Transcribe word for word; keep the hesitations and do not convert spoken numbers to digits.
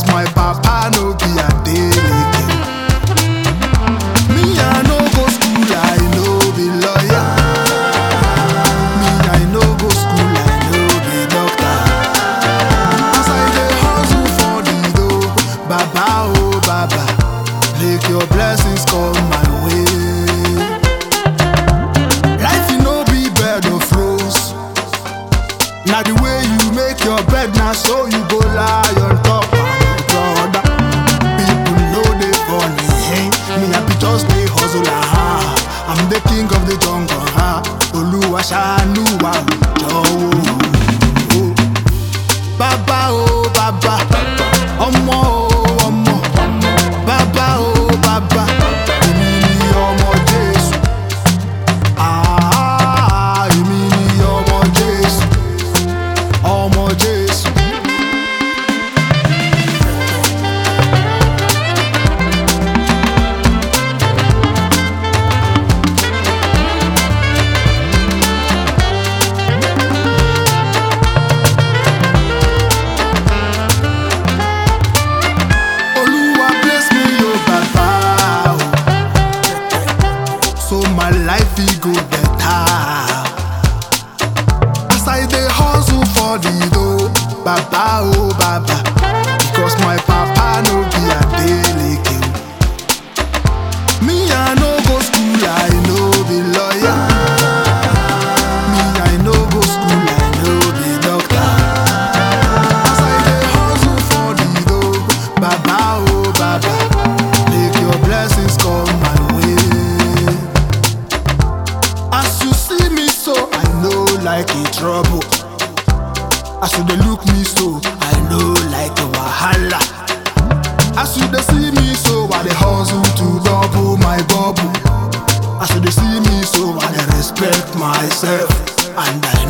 my papa no be a delegate. Me I no go school, I no be lawyer. Me I no go school, I no be doctor. As I dey hustle for the dough, Baba oh Baba, make your blessings come my way. Life you no be bed of rose. Now the way you make your bed, now so you go lie on top of it, brother. People know they funny, hey. Me happy just dey hustle, ah. I'm the king of the jungle, ah. Oluwa shanu wa jowo. Baba oh Baba, omo oh omo. Baba oh Baba, emi ni omo Jesu. Ah, emi ni omo Jesu. Omo Jesu. Oluwa bless me, oh Baba, oh. So my life e go better. As I dey hustle for the dough, Baba oh Baba, because my papa no be a delegate. Me I no go school, I no be lawyer. Me I no go school, I no be doctor. As I dey hustle for the dough, Baba oh Baba, make your blessings come my way. As you see me so, I know like a trouble. As you dey look me so, I know like a wahala. As you dey see me so, I dey hustle to double my bubble. As you dey see me so, I dey respect myself, and I